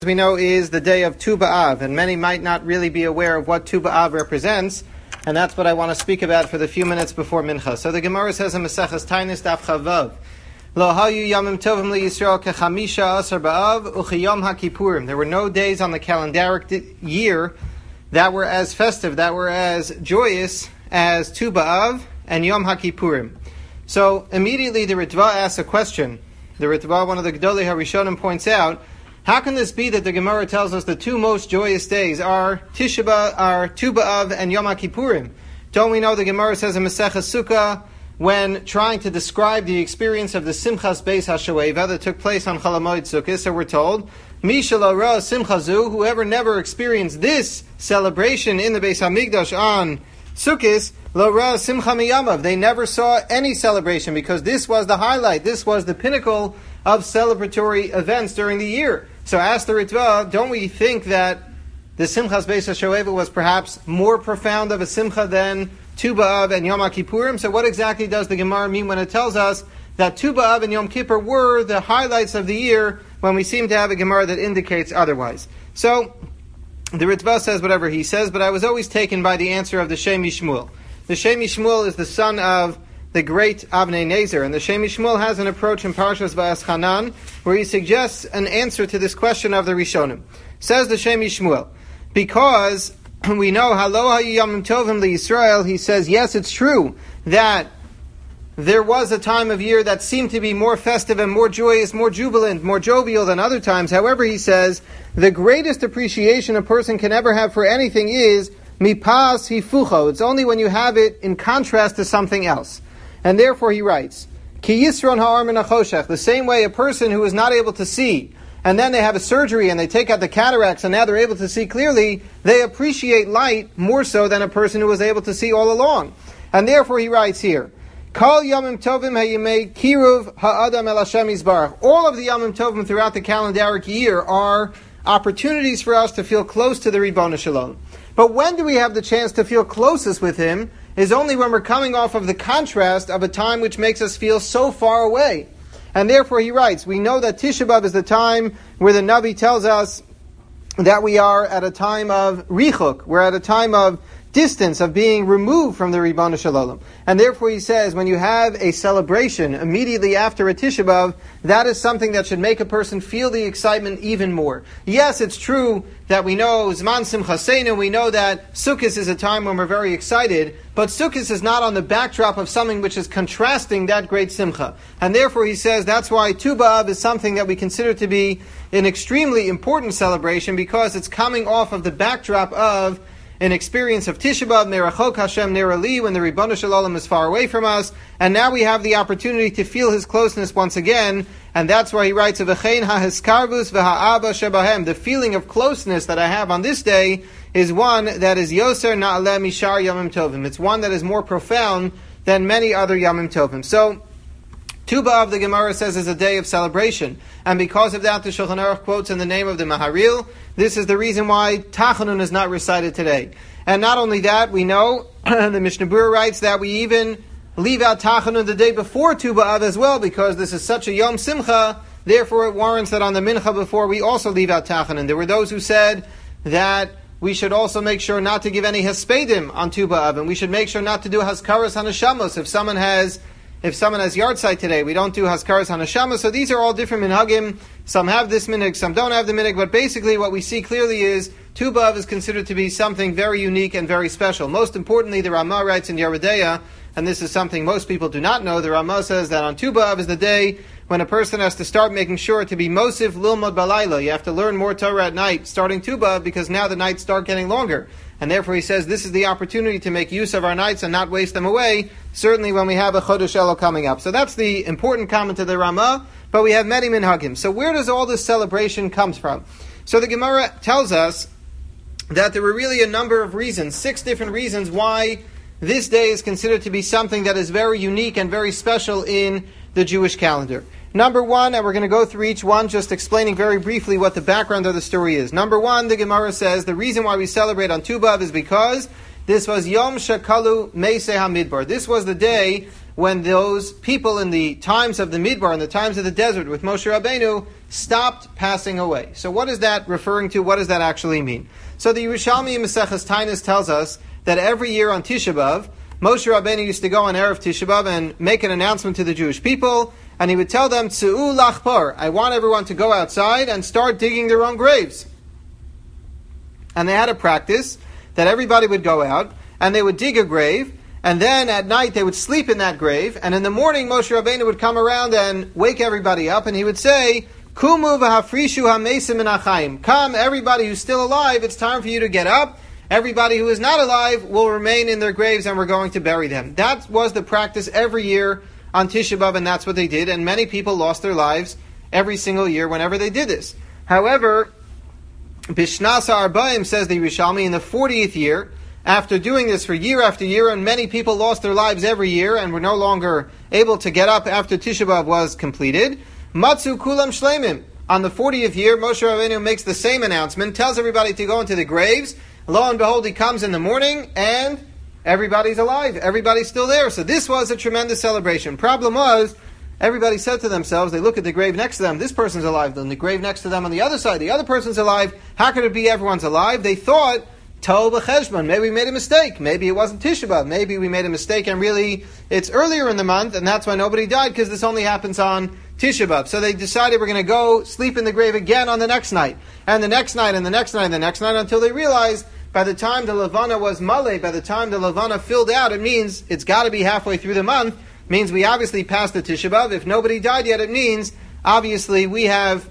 As we know, is the day of Tu B'Av, and many might not really be aware of what Tu B'Av represents, and that's what I want to speak about for the few minutes before Mincha. So the Gemara says in Maseches Taanis Daf Chavav, Lo hayu yamim tovim liYisrael kechamisha asar b'av uchiyom haKippurim. There were no days on the calendaric year that were as festive, that were as joyous as Tu B'Av and Yom HaKippurim. So immediately the Ritva asks a question. The Ritva, one of the Gedolei HaRishonim, points out, how can this be that the Gemara tells us the two most joyous days are Tu B'Av and Yom HaKippurim? Don't we know the Gemara says in Maseches Sukkah, when trying to describe the experience of the Simchas Beis HaShoeva that took place on Chol HaMoed Sukkah, so we're told, Mi shelo ra simcha zu, whoever never experienced this celebration in the Beis HaMikdash on Sukkot, lo ra simcha miyamav, they never saw any celebration because this was the highlight, this was the pinnacle of celebratory events during the year. So ask the Ritva, don't we think that the Simchas Beis HaShoeva was perhaps more profound of a simcha than Tu B'Av and Yom HaKippurim? So what exactly does the Gemara mean when it tells us that Tu B'Av and Yom Kippur were the highlights of the year when we seem to have a Gemara that indicates otherwise? So the Ritva says whatever he says, but I was always taken by the answer of the Shem Yishmuel. The Shem Yishmuel is the son of the great Avnei Nezer, and the Shem Yishmuel has an approach in Parshas Va'eschanan where he suggests an answer to this question of the Rishonim. Says the Shem Yishmuel, because we know Halo hayu yamim tovim liYisrael, he says, yes, it's true that there was a time of year that seemed to be more festive and more joyous, more jubilant, more jovial than other times. However, he says, the greatest appreciation a person can ever have for anything is mipas hifucho. It's only when you have it in contrast to something else. And therefore he writes, Ki yisron ha'ar min ha'choshech, the same way a person who is not able to see, and then they have a surgery and they take out the cataracts and now they're able to see clearly, they appreciate light more so than a person who was able to see all along. And therefore he writes here, Kol yamim tovim hayimei kiruv ha'adam el Hashem yizbarach. All of the yamim tovim throughout the calendaric year are opportunities for us to feel close to the Ribono Shel Olam. But when do we have the chance to feel closest with Him is only when we're coming off of the contrast of a time which makes us feel so far away. And therefore he writes, we know that Tisha B'Av is the time where the Navi tells us that we are at a time of richuk, we're at a time of distance, of being removed from the Ribono Shel Olam. And therefore he says, when you have a celebration immediately after a Tisha B'Av, that is something that should make a person feel the excitement even more. Yes, it's true that we know Zman Simchaseinu, we know that Sukkot is a time when we're very excited, but Sukkot is not on the backdrop of something which is contrasting that great Simcha. And therefore he says that's why Tu B'Av is something that we consider to be an extremely important celebration because it's coming off of the backdrop of an experience of Tisha B'Av, Merachok Hashem Nerali, when the Ribono Shel Olam is far away from us, and now we have the opportunity to feel His closeness once again, and that's why he writes, V'chein ha'hiskarvus v'ha'ava shebahem. The feeling of closeness that I have on this day is one that is Yoser Na'aleh Mishar Yamim Tovim. It's one that is more profound than many other Yamim Tovim. So, Tu B'Av, the Gemara says, is a day of celebration. And because of that, the Shulchan Aruch quotes in the name of the Maharil, this is the reason why Tachanun is not recited today. And not only that, we know, the Mishnah Berurah writes that we even leave out Tachanun the day before Tu B'Av as well, because this is such a Yom Simcha, therefore it warrants that on the Mincha before we also leave out Tachanun. There were those who said that we should also make sure not to give any Hespedim on Tu B'Av, and we should make sure not to do Haskaras HaNeshamos. If someone has yahrzeit today, we don't do Haskaras HaNeshama. So these are all different minhagim. Some have this minhag, some don't have the minhag. But basically what we see clearly is Tu B'Av is considered to be something very unique and very special. Most importantly, the Ramah writes in Yeridea, and this is something most people do not know, the Ramah says that on Tu B'Av is the day when a person has to start making sure to be Mosif Lilmod Balayla. You have to learn more Torah at night, starting Tu B'Av, because now the nights start getting longer. And therefore he says this is the opportunity to make use of our nights and not waste them away, certainly when we have a Chodesh Elul coming up. So that's the important comment of the Ramah, but we have many minhagim. So where does all this celebration come from? So the Gemara tells us that there were really a number of reasons, 6 different reasons why this day is considered to be something that is very unique and very special in the Jewish calendar. Number 1, and we're going to go through each one, just explaining very briefly what the background of the story is. Number 1, the Gemara says, the reason why we celebrate on Tu B'Av is because this was Yom Shekalu Meisei HaMidbar. This was the day when those people in the times of the Midbar, in the times of the desert with Moshe Rabbeinu, stopped passing away. So what is that referring to? What does that actually mean? So the Yerushalmi in Maseches Tainus tells us that every year on Tisha B'Av, Moshe Rabbeinu used to go on Erev Tisha B'Av and make an announcement to the Jewish people, and he would tell them, Tzu'u lachpor, I want everyone to go outside and start digging their own graves. And they had a practice that everybody would go out, and they would dig a grave, and then at night they would sleep in that grave, and in the morning Moshe Rabbeinu would come around and wake everybody up, and he would say, Kumu v'hafrishu hamesim min hachayim. Come, everybody who's still alive, it's time for you to get up. Everybody who is not alive will remain in their graves, and we're going to bury them. That was the practice every year on Tisha B'Av, and that's what they did, and many people lost their lives every single year whenever they did this. However, Bishnas Arba'im, says the Yerushalmi, in the 40th year, after doing this for year after year, and many people lost their lives every year and were no longer able to get up after Tisha B'Av was completed, Matzu Kulam Shleimim. On the 40th year, Moshe Rabbeinu makes the same announcement, tells everybody to go into the graves. Lo and behold, he comes in the morning, and everybody's alive. Everybody's still there. So this was a tremendous celebration. Problem was, everybody said to themselves, they look at the grave next to them, this person's alive. Then the grave next to them on the other side, the other person's alive. How could it be everyone's alive? They thought, Tov b'cheshbon, maybe we made a mistake. Maybe it wasn't Tisha B'Av. Maybe we made a mistake, and really it's earlier in the month, and that's why nobody died, because this only happens on Tisha B'Av. So they decided we're going to go sleep in the grave again on the next night. And the next night, and the next night, and the next night, until they realized by the time the Levana was maleh, by the time the Levana filled out, it means it's got to be halfway through the month. It means we obviously passed the Tisha B'Av. If nobody died yet, it means obviously we have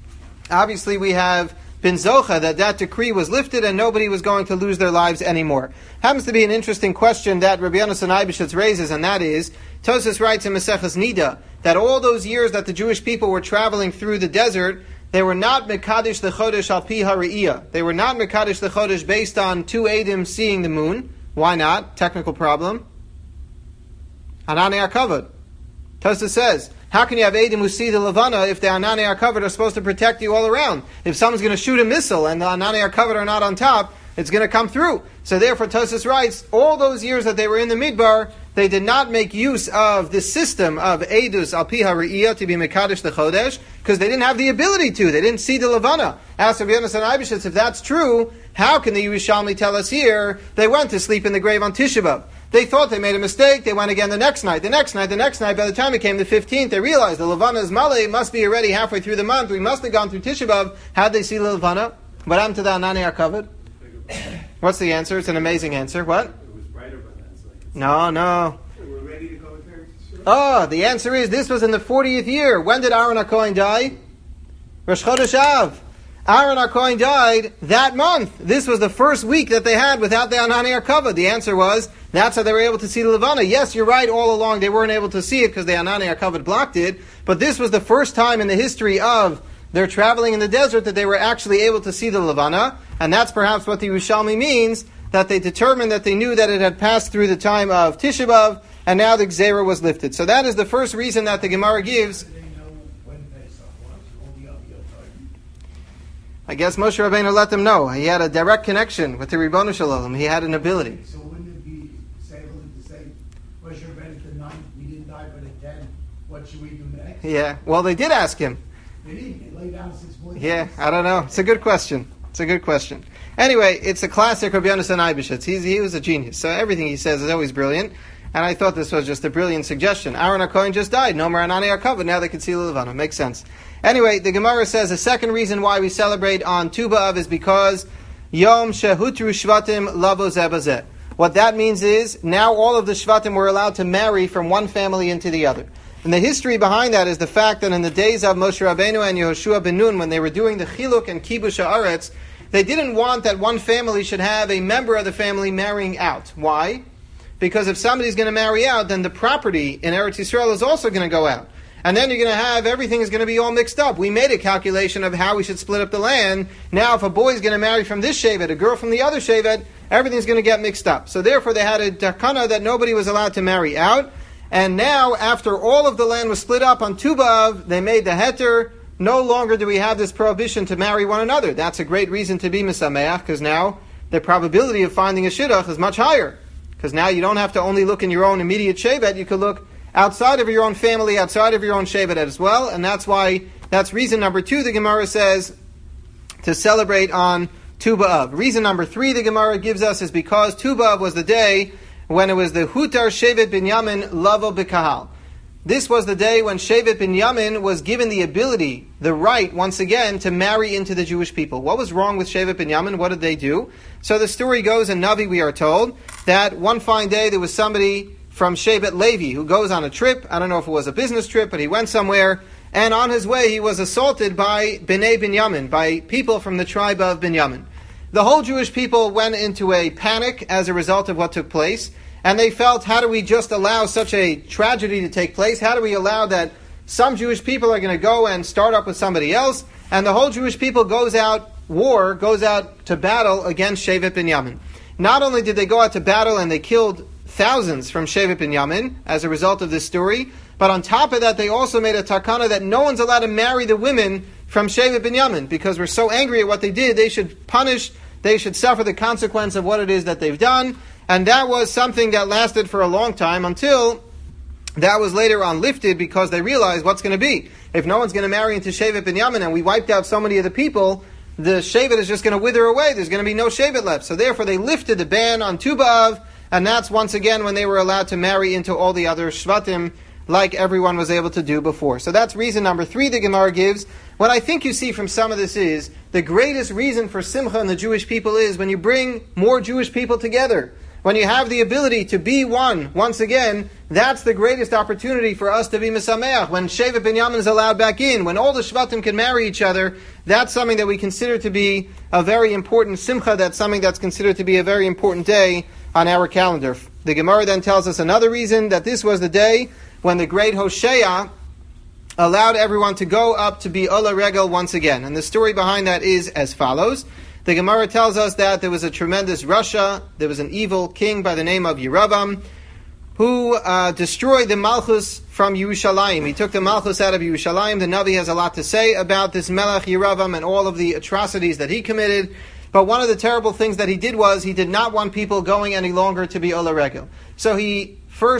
been zocha, that decree was lifted and nobody was going to lose their lives anymore. Happens to be an interesting question that Rabbi Yonasan Eibeshitz raises, and that is, Tosfos writes in Maseches Nida, that all those years that the Jewish people were traveling through the desert, they were not Mekadesh the Chodesh al pi ha're'iyah. They were not Mekadesh the Chodesh based on two Eidim seeing the moon. Why not? Technical problem. Ananei HaKavod. Tosfos says, how can you have Eidim who see the Levana if the Ananei HaKavod are supposed to protect you all around? If someone's going to shoot a missile and the Ananei HaKavod are not on top, it's going to come through. So therefore, Tosfos writes, all those years that they were in the Midbar, they did not make use of this system of Eidus al pi ha're'iyah to be Mekadesh the Chodesh, because they didn't have the ability to. They didn't see the Levana. Ask Rabbi Yonasan Eibeshitz, if that's true, how can the Yerushalmi tell us here they went to sleep in the grave on Tisha B'Av? They thought they made a mistake. They went again the next night, the next night, the next night. By the time it came the 15th, they realized the Levana is maleh, must be already halfway through the month. We must have gone through Tisha B'Av. How'd they see the Levana? What happened to the Ananei HaKavod? What's the answer? It's an amazing answer. What? It was brighter by then. No. We're ready to go there. Oh, the answer is this was in the 40th year. When did Aaron HaKohen die? Rosh Chodesh Av. Aaron HaKohen died that month. This was the first week that they had without the Ananei HaKavod. The answer was, that's how they were able to see the Levana. Yes, you're right, all along they weren't able to see it because the Ananei HaKavod blocked it, but this was the first time in the history of their traveling in the desert that they were actually able to see the Levana, and that's perhaps what the Yerushalmi means, that they determined that they knew that it had passed through the time of Tisha B'Av, and now the Gzeira was lifted. So that is the first reason that the Gemara gives. I guess Moshe Rabbeinu let them know. He had a direct connection with the Ribono Shel Olam. He had an ability. So wouldn't it be stable to say, Moshe Rabbeinu at the 9th, we didn't die, but at 10, what should we do next? Yeah, well they did ask him. They didn't. They laid down 6 points. Yeah, I don't know. It's a good question. Anyway, it's a classic Rabbi Yonasan Eibeshitz. He was a genius. So everything he says is always brilliant. And I thought this was just a brilliant suggestion. Aaron HaKohen just died. No more Ananei HaKavod. Now they can see the Levana. Makes sense. Anyway, the Gemara says the second reason why we celebrate on Tu B'Av is because Yom Shehutru Shvatim Lavo Zeh B'Zeh. What that means is, now all of the Shvatim were allowed to marry from one family into the other. And the history behind that is the fact that in the days of Moshe Rabbeinu and Yehoshua ben Nun, when they were doing the Chiluk and Kibush Haaretz, they didn't want that one family should have a member of the family marrying out. Why? Because if somebody's going to marry out, then the property in Eretz Yisrael is also going to go out. And then you're going to have, everything is going to be all mixed up. We made a calculation of how we should split up the land. Now, if a boy is going to marry from this Shevet, a girl from the other Shevet, everything's going to get mixed up. So therefore, they had a takana that nobody was allowed to marry out. And now, after all of the land was split up on Tu B'Av, they made the heter. No longer do we have this prohibition to marry one another. That's a great reason to be misameach, because now the probability of finding a shidduch is much higher. Because now you don't have to only look in your own immediate shevet, you could look outside of your own family, outside of your own shevet as well, and that's why That's reason number 2, the Gemara says, to celebrate on Tu B'Av. Reason number 3 the Gemara gives us is because Tu B'Av was the day when it was the Hutar Shevet Binyamin Lavo B'Kahal. This was the day when Shevet Binyamin was given the ability, the right, once again, to marry into the Jewish people. What was wrong with Shevet Binyamin? What did they do? So the story goes in Navi, we are told, that one fine day there was somebody from Shevet Levi who goes on a trip. I don't know if it was a business trip, but he went somewhere, and on his way he was assaulted by Bnei Binyamin, by people from the tribe of Binyamin. The whole Jewish people went into a panic as a result of what took place, and they felt, how do we just allow such a tragedy to take place? How do we allow that some Jewish people are going to go and start up with somebody else? And the whole Jewish people goes out to battle against Shevet Binyamin. Not only did they go out to battle and they killed thousands from Shevet Binyamin as a result of this story, but on top of that they also made a takana that no one's allowed to marry the women from Shevet Binyamin, because we're so angry at what they did, they should suffer the consequence of what it is that they've done. And that was something that lasted for a long time until that was later on lifted, because they realized what's going to be. If no one's going to marry into Shevet Binyamin and we wiped out so many of the people, the Shevet is just going to wither away. There's going to be no Shevet left. So therefore they lifted the ban on Tu B'Av, and that's once again when they were allowed to marry into all the other Shvatim like everyone was able to do before. So that's reason number 3 the Gemara gives. What I think you see from some of this is the greatest reason for Simcha in the Jewish people is when you bring more Jewish people together. When you have the ability to be one, once again, that's the greatest opportunity for us to be Mesameach. When Shevet Binyamin is allowed back in, when all the Shvatim can marry each other, that's something that we consider to be a very important Simcha, that's something that's considered to be a very important day on our calendar. The Gemara then tells us another reason, that this was the day when the great Hosea allowed everyone to go up to be Ola Regel once again. And the story behind that is as follows. The Gemara tells us that there was a tremendous Russia, there was an evil king by the name of Yeravam, who destroyed the Malchus from Yerushalayim. He took the Malchus out of Yerushalayim. The Navi has a lot to say about this Melech Yeravam and all of the atrocities that he committed. But one of the terrible things that he did was he did not want people going any longer to be Ola Regel. So he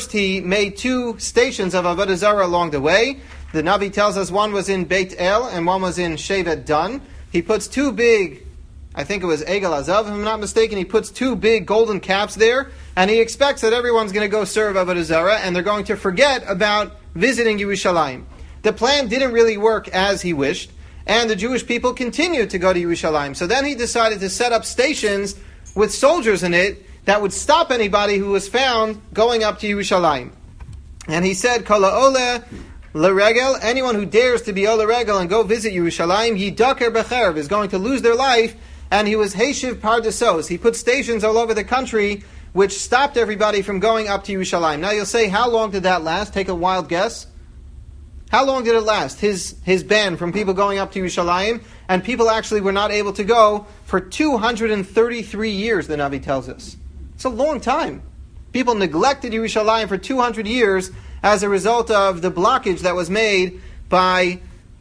made 2 stations of Avodah Zarah along the way. The Navi tells us one was in Beit El and one was in Shevet Dan. He puts 2 big, I think it was Egel Azav, if I'm not mistaken, he puts 2 big golden caps there, and he expects that everyone's going to go serve Avodah Zarah, and they're going to forget about visiting Yerushalayim. The plan didn't really work as he wished, and the Jewish people continued to go to Yerushalayim. So then he decided to set up stations with soldiers in it that would stop anybody who was found going up to Yerushalayim. And he said, Kol ha'oleh l'regel, anyone who dares to be Ola Regel and go visit Yerushalayim, yidaker b'cherv, is going to lose their life. And he was Heishiv Pardesos. He put stations all over the country which stopped everybody from going up to Yerushalayim. Now you'll say, how long did that last? Take a wild guess. How long did it last? His ban from people going up to Yerushalayim, and people actually were not able to go for 233 years, the Navi tells us. It's a long time. People neglected Yerushalayim for 200 years as a result of the blockage that was made by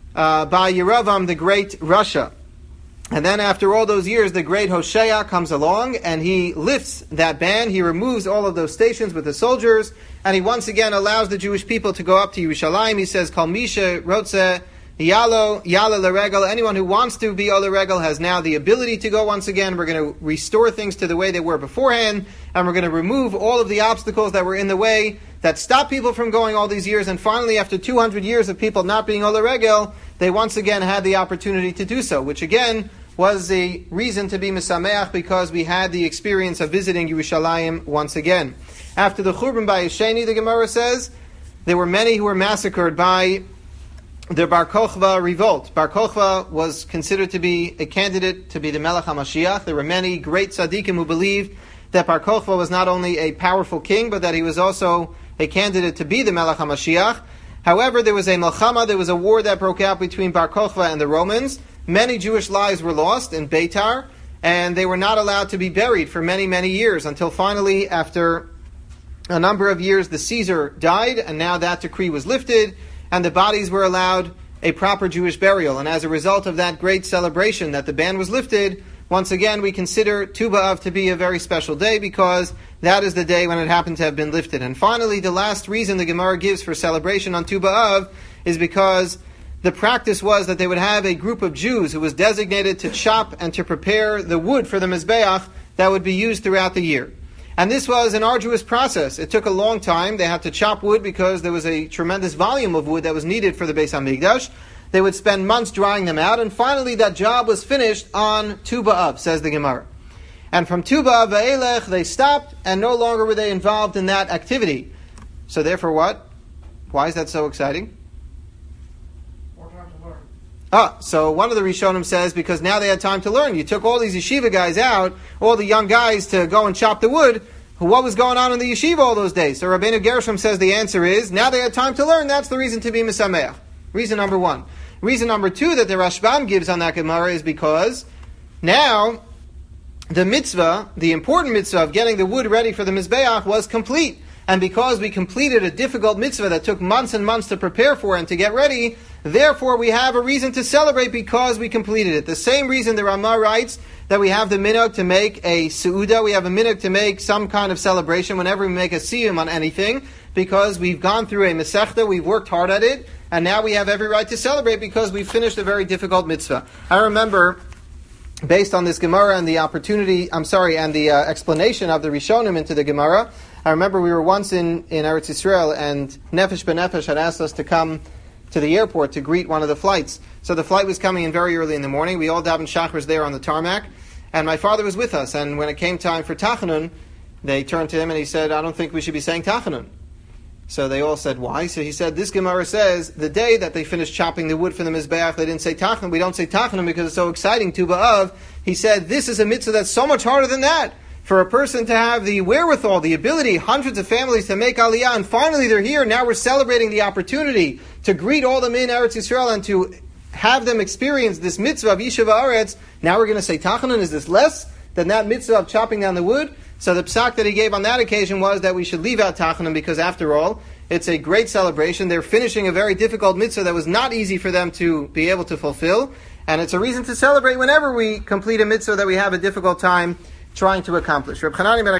Yeravam, the great Russia. And then after all those years, the great Hosea comes along and he lifts that ban. He removes all of those stations with the soldiers, and he once again allows the Jewish people to go up to Yerushalayim. He says, Kol misha rotze yalo l'regel. Anyone who wants to be Ola Regel has now the ability to go once again. We're going to restore things to the way they were beforehand, and we're going to remove all of the obstacles that were in the way that stopped people from going all these years. And finally, after 200 years of people not being Ola Regel, they once again had the opportunity to do so, which again was a reason to be Mesameach, because we had the experience of visiting Yerushalayim once again. After the Churban Bayis Sheni, the Gemara says, there were many who were massacred by the Bar Kochva revolt. Bar Kochva was considered to be a candidate to be the Melech HaMashiach. There were many great tzaddikim who believed that Bar Kochva was not only a powerful king, but that he was also a candidate to be the Melech HaMashiach. However, there was a Melchama, there was a war that broke out between Bar Kochva and the Romans. Many Jewish lives were lost in Beitar, and they were not allowed to be buried for many, many years, until finally, after a number of years, the Caesar died, and now that decree was lifted, and the bodies were allowed a proper Jewish burial. And as a result of that great celebration that the ban was lifted, once again we consider Tu B'Av to be a very special day, because that is the day when it happened to have been lifted. And finally, the last reason the Gemara gives for celebration on Tu B'Av is because the practice was that they would have a group of Jews who was designated to chop and to prepare the wood for the Mizbeach that would be used throughout the year. And this was an arduous process. It took a long time. They had to chop wood because there was a tremendous volume of wood that was needed for the Beis HaMikdash. They would spend months drying them out, and finally that job was finished on Tu B'Av, says the Gemara. And from Tu B'Av Va'elech, they stopped, and no longer were they involved in that activity. So therefore what? Why is that so exciting? More time to learn. So one of the Rishonim says, because now they had time to learn. You took all these yeshiva guys out, all the young guys to go and chop the wood. What was going on in the yeshiva all those days? So Rabbeinu Gershom says the answer is, now they had time to learn, that's the reason to be Misameach. Reason number one. Reason number two that the Rashbam gives on that Gemara is because now the mitzvah, the important mitzvah of getting the wood ready for the Mizbeach was complete. And because we completed a difficult mitzvah that took months and months to prepare for and to get ready, therefore we have a reason to celebrate because we completed it. The same reason the Ramah writes that we have the minhag to make a seudah, we have a minhag to make some kind of celebration whenever we make a siyum on anything, because we've gone through a mesechta, we've worked hard at it, and now we have every right to celebrate because we've finished a very difficult mitzvah. I remember, based on this Gemara and the explanation of the Rishonim into the Gemara, I remember we were once in Eretz Yisrael, and Nefesh B'Nefesh had asked us to come to the airport to greet one of the flights. So the flight was coming in very early in the morning. We all davened Shachris there on the tarmac, and my father was with us. And when it came time for Tachanun, they turned to him and he said, I don't think we should be saying Tachanun. So they all said, why? So he said, this Gemara says, the day that they finished chopping the wood for the Mizbeach, they didn't say Tachanun. We don't say Tachanun because it's so exciting, Tu B'Av. He said, this is a mitzvah that's so much harder than that. For a person to have the wherewithal, the ability, hundreds of families to make Aliyah, and finally they're here, now we're celebrating the opportunity to greet all them in Eretz Yisrael and to have them experience this mitzvah of Yishuv Haaretz. Now we're going to say Tachanun, is this less than that mitzvah of chopping down the wood? So the psak that he gave on that occasion was that we should leave out Tachanun because after all, it's a great celebration. They're finishing a very difficult mitzvah that was not easy for them to be able to fulfill. And it's a reason to celebrate whenever we complete a mitzvah that we have a difficult time trying to accomplish. Reb Chanani ben